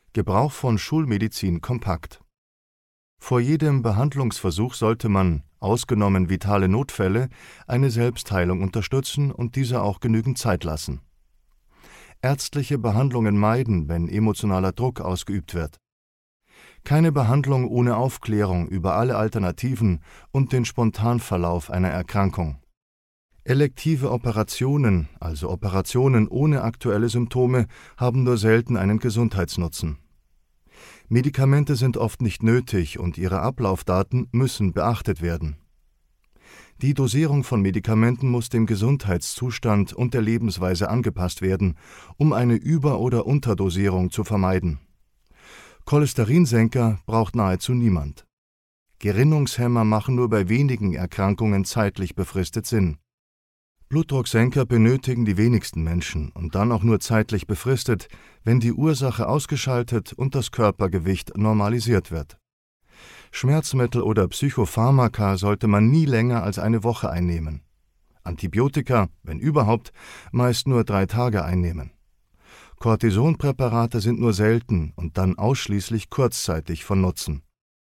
Gebrauch von Schulmedizin kompakt. Vor jedem Behandlungsversuch sollte man, ausgenommen vitale Notfälle, eine Selbstheilung unterstützen und dieser auch genügend Zeit lassen. Ärztliche Behandlungen meiden, wenn emotionaler Druck ausgeübt wird. Keine Behandlung ohne Aufklärung über alle Alternativen und den Spontanverlauf einer Erkrankung. Elektive Operationen, also Operationen ohne aktuelle Symptome, haben nur selten einen Gesundheitsnutzen. Medikamente sind oft nicht nötig und ihre Ablaufdaten müssen beachtet werden. Die Dosierung von Medikamenten muss dem Gesundheitszustand und der Lebensweise angepasst werden, um eine Über- oder Unterdosierung zu vermeiden. Cholesterinsenker braucht nahezu niemand. Gerinnungshemmer machen nur bei wenigen Erkrankungen zeitlich befristet Sinn. Blutdrucksenker benötigen die wenigsten Menschen und dann auch nur zeitlich befristet, wenn die Ursache ausgeschaltet und das Körpergewicht normalisiert wird. Schmerzmittel oder Psychopharmaka sollte man nie länger als eine Woche einnehmen. Antibiotika, wenn überhaupt, meist nur 3 Tage einnehmen. Cortisonpräparate sind nur selten und dann ausschließlich kurzzeitig von Nutzen.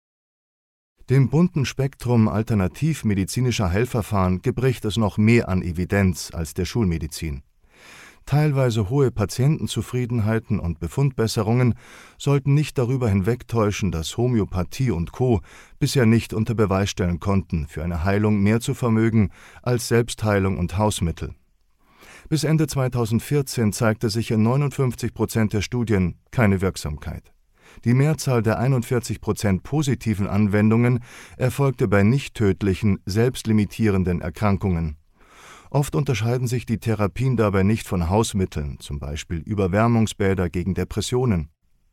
Dem bunten Spektrum alternativmedizinischer Heilverfahren gebricht es noch mehr an Evidenz als der Schulmedizin. Teilweise hohe Patientenzufriedenheiten und Befundbesserungen sollten nicht darüber hinwegtäuschen, dass Homöopathie und Co. bisher nicht unter Beweis stellen konnten, für eine Heilung mehr zu vermögen als Selbstheilung und Hausmittel. Bis Ende 2014 zeigte sich in 59% der Studien keine Wirksamkeit. Die Mehrzahl der 41% positiven Anwendungen erfolgte bei nicht tödlichen, selbstlimitierenden Erkrankungen. Oft unterscheiden sich die Therapien dabei nicht von Hausmitteln, zum Beispiel Überwärmungsbäder gegen Depressionen.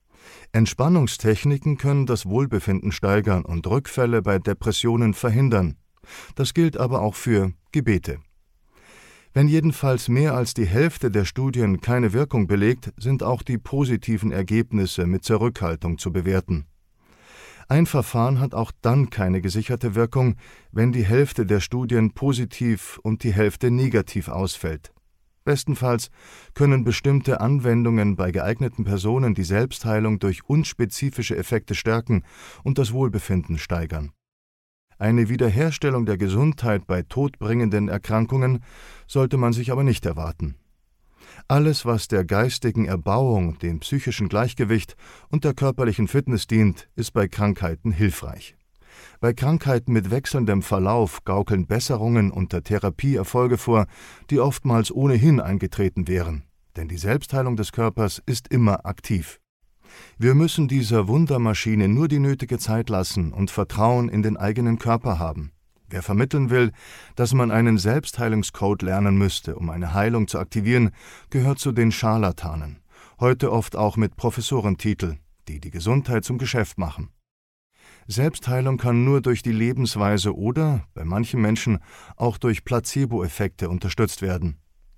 Entspannungstechniken können das Wohlbefinden steigern und Rückfälle bei Depressionen verhindern. Das gilt aber auch für Gebete. Wenn jedenfalls mehr als die Hälfte der Studien keine Wirkung belegt, sind auch die positiven Ergebnisse mit Zurückhaltung zu bewerten. Ein Verfahren hat auch dann keine gesicherte Wirkung, wenn die Hälfte der Studien positiv und die Hälfte negativ ausfällt. Bestenfalls können bestimmte Anwendungen bei geeigneten Personen die Selbstheilung durch unspezifische Effekte stärken und das Wohlbefinden steigern. Eine Wiederherstellung der Gesundheit bei todbringenden Erkrankungen sollte man sich aber nicht erwarten. Alles, was der geistigen Erbauung, dem psychischen Gleichgewicht und der körperlichen Fitness dient, ist bei Krankheiten hilfreich. Bei Krankheiten mit wechselndem Verlauf gaukeln Besserungen unter Therapie Erfolge vor, die oftmals ohnehin eingetreten wären, denn die Selbstheilung des Körpers ist immer aktiv. Wir müssen dieser Wundermaschine nur die nötige Zeit lassen und Vertrauen in den eigenen Körper haben. Wer vermitteln will, dass man einen Selbstheilungscode lernen müsste, um eine Heilung zu aktivieren, gehört zu den Scharlatanen, heute oft auch mit Professorentitel, die die Gesundheit zum Geschäft machen. Selbstheilung kann nur durch die Lebensweise oder, bei manchen Menschen, auch durch Placebo-Effekte unterstützt werden.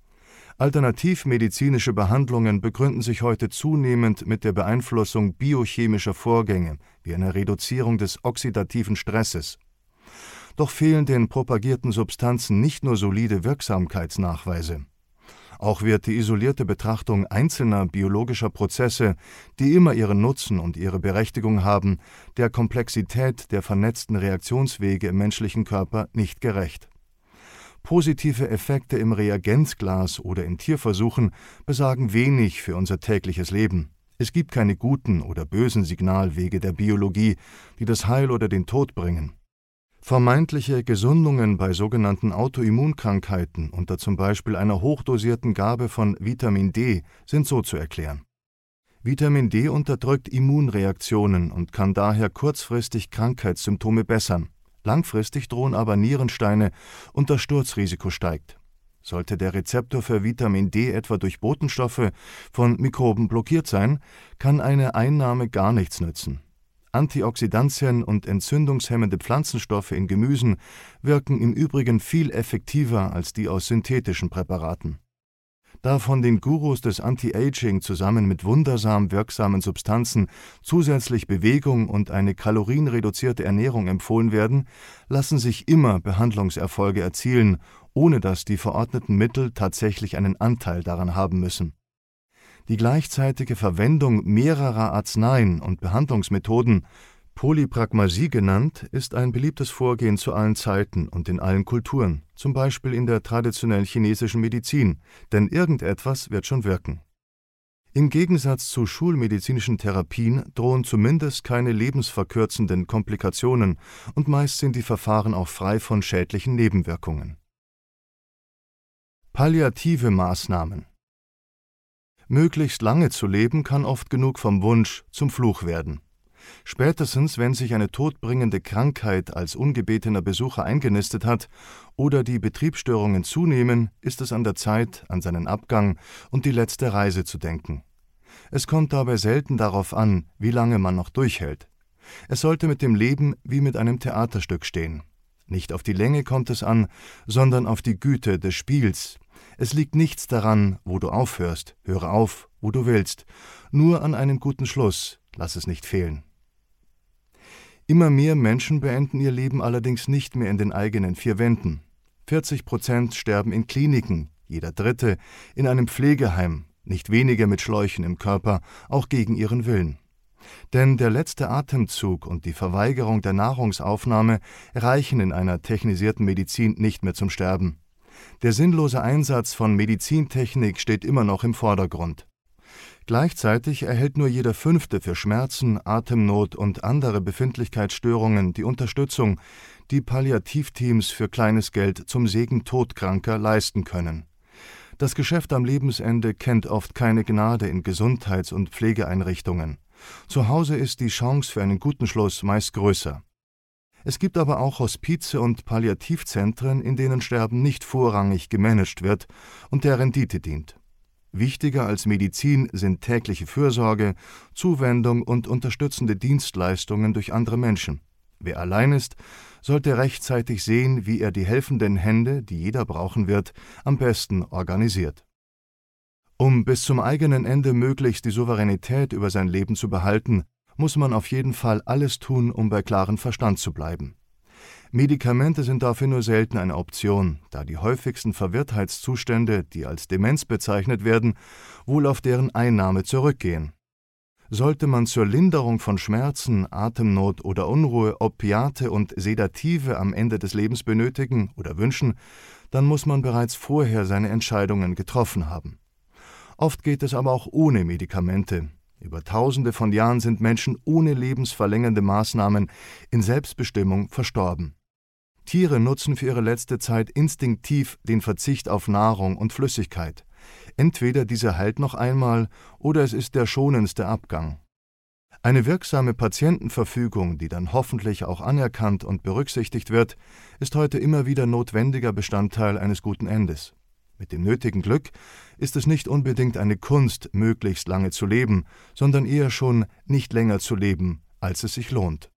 Alternativmedizinische Behandlungen begründen sich heute zunehmend mit der Beeinflussung biochemischer Vorgänge, wie einer Reduzierung des oxidativen Stresses. Doch fehlen den propagierten Substanzen nicht nur solide Wirksamkeitsnachweise. Auch wird die isolierte Betrachtung einzelner biologischer Prozesse, die immer ihren Nutzen und ihre Berechtigung haben, der Komplexität der vernetzten Reaktionswege im menschlichen Körper nicht gerecht. Positive Effekte im Reagenzglas oder in Tierversuchen besagen wenig für unser tägliches Leben. Es gibt keine guten oder bösen Signalwege der Biologie, die das Heil oder den Tod bringen. Vermeintliche Gesundungen bei sogenannten Autoimmunkrankheiten unter zum Beispiel einer hochdosierten Gabe von Vitamin D sind so zu erklären. Vitamin D unterdrückt Immunreaktionen und kann daher kurzfristig Krankheitssymptome bessern. Langfristig drohen aber Nierensteine und das Sturzrisiko steigt. Sollte der Rezeptor für Vitamin D etwa durch Botenstoffe von Mikroben blockiert sein, kann eine Einnahme gar nichts nützen. Antioxidantien und entzündungshemmende Pflanzenstoffe in Gemüsen wirken im Übrigen viel effektiver als die aus synthetischen Präparaten. Da von den Gurus des Anti-Aging zusammen mit wundersam wirksamen Substanzen zusätzlich Bewegung und eine kalorienreduzierte Ernährung empfohlen werden, lassen sich immer Behandlungserfolge erzielen, ohne dass die verordneten Mittel tatsächlich einen Anteil daran haben müssen. Die gleichzeitige Verwendung mehrerer Arzneien und Behandlungsmethoden, Polypragmasie genannt, ist ein beliebtes Vorgehen zu allen Zeiten und in allen Kulturen, zum Beispiel in der traditionellen chinesischen Medizin, denn irgendetwas wird schon wirken. Im Gegensatz zu schulmedizinischen Therapien drohen zumindest keine lebensverkürzenden Komplikationen und meist sind die Verfahren auch frei von schädlichen Nebenwirkungen. Palliative Maßnahmen. Möglichst lange zu leben kann oft genug vom Wunsch zum Fluch werden. Spätestens, wenn sich eine todbringende Krankheit als ungebetener Besucher eingenistet hat oder die Betriebsstörungen zunehmen, ist es an der Zeit, an seinen Abgang und die letzte Reise zu denken. Es kommt dabei selten darauf an, wie lange man noch durchhält. Es sollte mit dem Leben wie mit einem Theaterstück stehen. Nicht auf die Länge kommt es an, sondern auf die Güte des Spiels. Es liegt nichts daran, wo du aufhörst, höre auf, wo du willst. Nur an einem guten Schluss, lass es nicht fehlen. Immer mehr Menschen beenden ihr Leben allerdings nicht mehr in den eigenen vier Wänden. 40% sterben in Kliniken, jeder Dritte in einem Pflegeheim, nicht weniger mit Schläuchen im Körper, auch gegen ihren Willen. Denn der letzte Atemzug und die Verweigerung der Nahrungsaufnahme reichen in einer technisierten Medizin nicht mehr zum Sterben. Der sinnlose Einsatz von Medizintechnik steht immer noch im Vordergrund. Gleichzeitig erhält nur jeder Fünfte für Schmerzen, Atemnot und andere Befindlichkeitsstörungen die Unterstützung, die Palliativteams für kleines Geld zum Segen Todkranker leisten können. Das Geschäft am Lebensende kennt oft keine Gnade in Gesundheits- und Pflegeeinrichtungen. Zu Hause ist die Chance für einen guten Schluss meist größer. Es gibt aber auch Hospize und Palliativzentren, in denen Sterben nicht vorrangig gemanagt wird und der Rendite dient. Wichtiger als Medizin sind tägliche Fürsorge, Zuwendung und unterstützende Dienstleistungen durch andere Menschen. Wer allein ist, sollte rechtzeitig sehen, wie er die helfenden Hände, die jeder brauchen wird, am besten organisiert. Um bis zum eigenen Ende möglichst die Souveränität über sein Leben zu behalten, muss man auf jeden Fall alles tun, um bei klarem Verstand zu bleiben. Medikamente sind dafür nur selten eine Option, da die häufigsten Verwirrtheitszustände, die als Demenz bezeichnet werden, wohl auf deren Einnahme zurückgehen. Sollte man zur Linderung von Schmerzen, Atemnot oder Unruhe Opiate und Sedative am Ende des Lebens benötigen oder wünschen, dann muss man bereits vorher seine Entscheidungen getroffen haben. Oft geht es aber auch ohne Medikamente. Über Tausende von Jahren sind Menschen ohne lebensverlängernde Maßnahmen in Selbstbestimmung verstorben. Tiere nutzen für ihre letzte Zeit instinktiv den Verzicht auf Nahrung und Flüssigkeit. Entweder diese heilt noch einmal oder es ist der schonendste Abgang. Eine wirksame Patientenverfügung, die dann hoffentlich auch anerkannt und berücksichtigt wird, ist heute immer wieder notwendiger Bestandteil eines guten Endes. Mit dem nötigen Glück ist es nicht unbedingt eine Kunst, möglichst lange zu leben, sondern eher schon nicht länger zu leben, als es sich lohnt.